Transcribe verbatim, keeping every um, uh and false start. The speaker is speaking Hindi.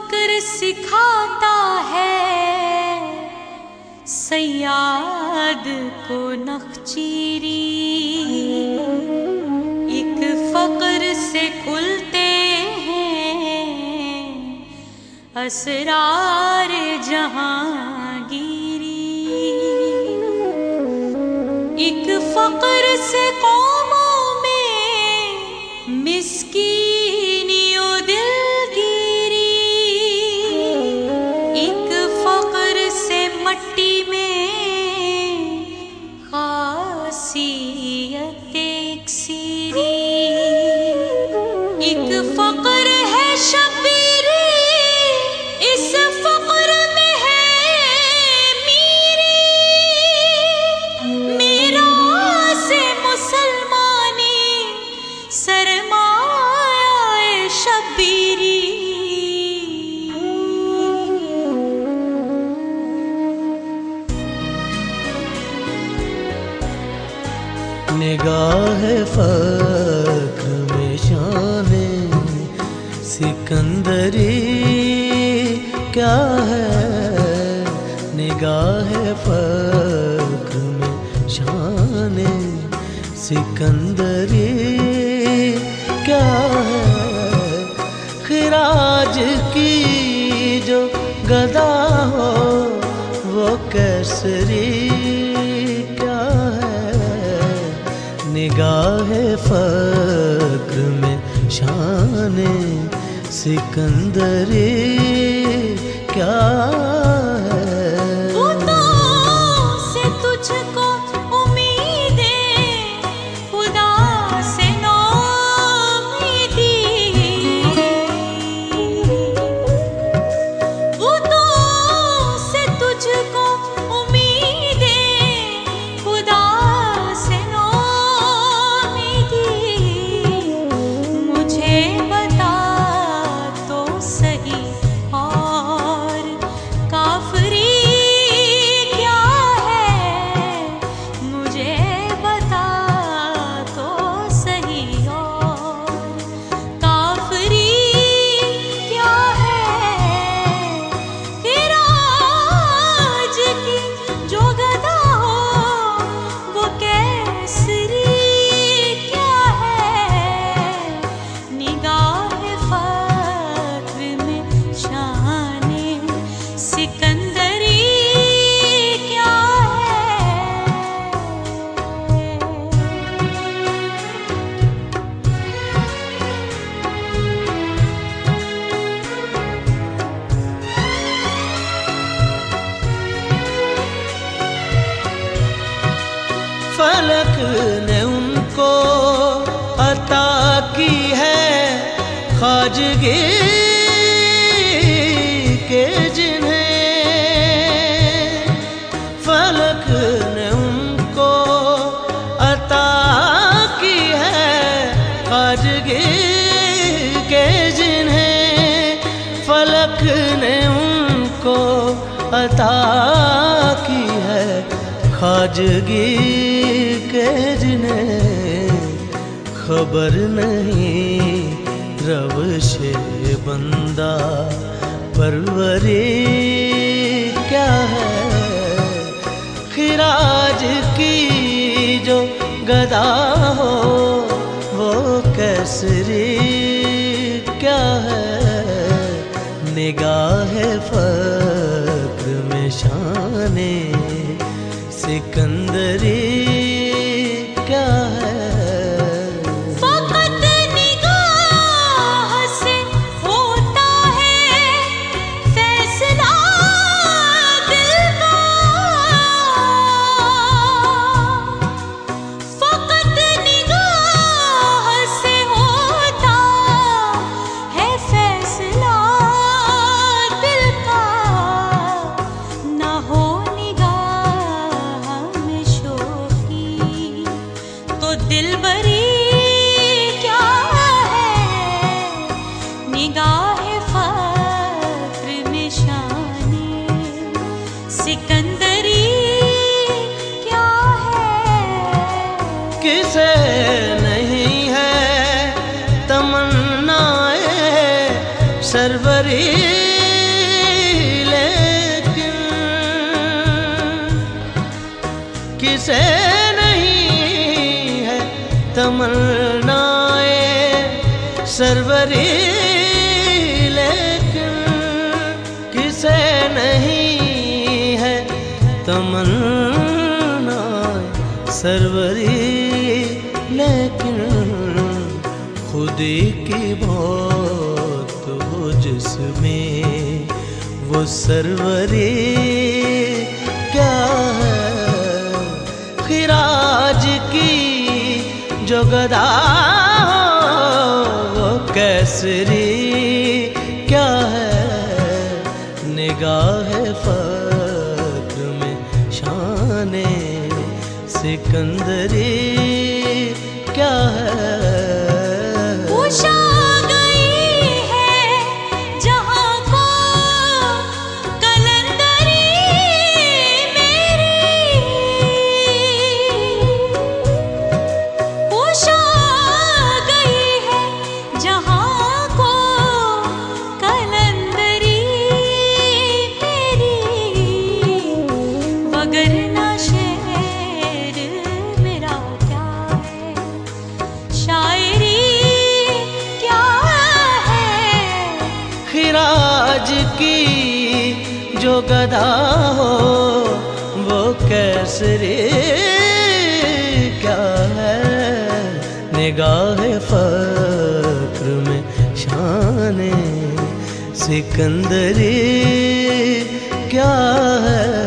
फक्र सिखाता है सयाद को नखचीरी। एक फक्र से खुलते हैं असरार जहांगीरी। एक फक्र से कौमों में मिस्कीनियो दिलगिरी। एक फक्र से मट्टी में खासियत इक्सीरी। एक फक्र है शबीरी, इस फक्र में है मीरी। मेरा से मुसलमानी सरमाया शबीरी। निगाह फक्र में शाने सिकंदरी क्या है। निगाह फक्र में शाने सिकंदरी क्या है। खिराज की जो गदा हो वो कैसरी क्या है। निगाह फक्र में शाने सिकंदरी क्या है। खुदा से तुझको उम्मीदें, खुदा से नौमीदी। खुदा से तुझको उम्मीदें, खुदा से नौमीदी। मुझे बता तो सही और काफरी क्या है। मुझे बता तो सही और काफरी क्या है। खिराज की जो गदा हो वो कैसरी क्या है। निगाह फक्र में शाने सिकंदरी क्या है। फलक ने उनको अता की है ख्वाजगी के जिन्हें। फलक ने उनको अता की है ख्वाजगी के जिन्हें। फलक ने उनको अता की है ख्वाजगी के जिन्हें। खबर नहीं रवशे बंदा परवरी क्या है। खिराज की जो गदा हो वो कैसरी क्या है। निगाह फक्र में शाने सिकंदरी क्या है। फकत निगाह से होता है फैसला दिल का। फकत निगाह से होता है फैसला दिल का। ना हो निगाह में शोकी तो दिलबरी क्या है। निगाह फक्र में शाने सिकंदरी क्या है। किसे नहीं है तमन्नाए सरवरी किसे नहीं है तमन्नाए सरवरी, लेकिन किसे नहीं है तमन्ना सरवरी, लेकिन खुदी की बहुत हो जिसमें वो सरवरी क्या है। खिराज की जो गदा वो कैसरी क्या है। निगाह फक्र में शाने सिकंदरी क्या है। उषा गई है जहाँ को कलंदरी मेरी, उषा गई है जहाँ को कलंदरी मेरी, वगरना शेर मेरा क्या है, शायरी क्या है। खिराज की जो गदा हो वो कैसरी क्या है। निगाह फक्र में शाने सिकंदरी क्या है।